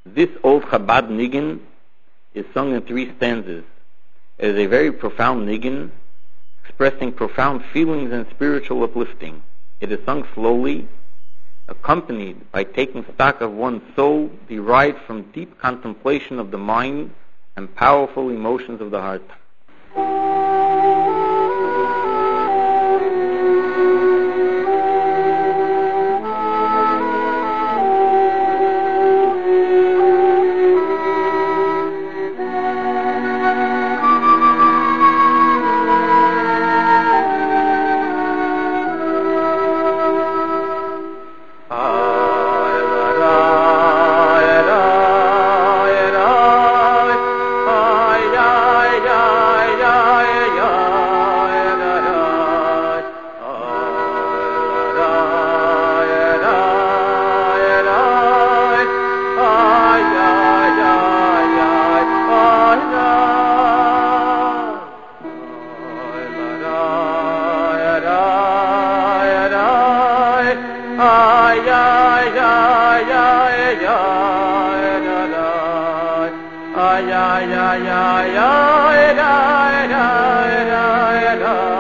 This old Chabad Niggin is sung in 3 stanzas. It is a very profound niggin, expressing profound feelings and spiritual uplifting. It is sung slowly, accompanied by taking stock of one's soul, derived from deep contemplation of the mind and powerful emotions of the heart. ay, ay, ay, ay, ay, ay, ay, ay, ay.